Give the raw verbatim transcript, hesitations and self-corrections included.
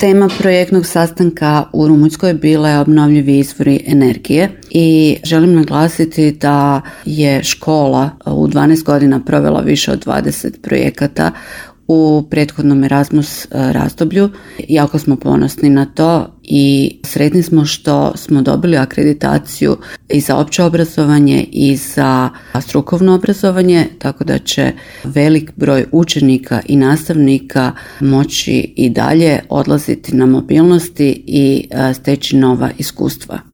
Tema projektnog sastanka u Rumunjskoj bila je obnovljivi izvori energije i želim naglasiti da je škola u dvanaest godina provela više od dvadeset projekata u prethodnom Erasmus razdoblju. Jako smo ponosni na to i sretni smo što smo dobili akreditaciju i za opće obrazovanje i za strukovno obrazovanje, tako da će velik broj učenika i nastavnika moći i dalje odlaziti na mobilnosti i steći nova iskustva.